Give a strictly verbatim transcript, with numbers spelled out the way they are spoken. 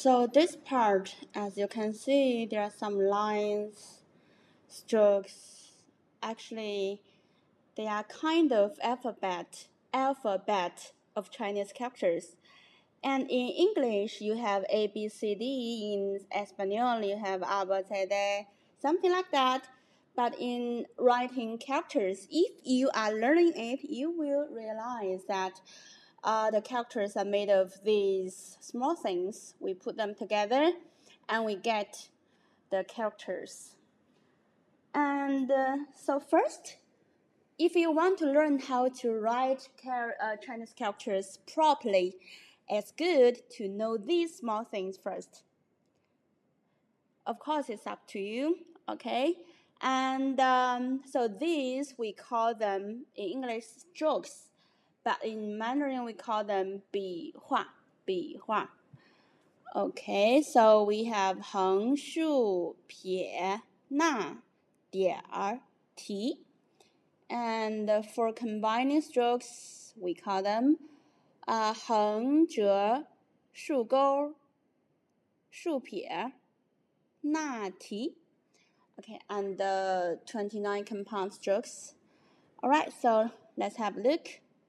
So this part, as you can see, there are some lines, strokes. Actually, they are kind of alphabet, alphabet of Chinese characters. And in English, you have A, B, C, D. In Espanol, you have A, B, C, D, something like that. But in writing characters, if you are learning it, you will realize that uh, the characters are made of these small things. We put them together, and we get the characters. And uh, so first, if you want to learn how to write char- uh, Chinese characters properly, it's good to know these small things first. Of course, it's up to you, okay? And um, so these, we call them in English strokes, but in Mandarin we call them 笔画,笔画. Okay, so we have 横竖撇捺点儿提. And for combining strokes, we call them uh, 横折竖钩竖撇捺提. Okay, and the twenty-nine compound strokes. Alright, so let's have a look.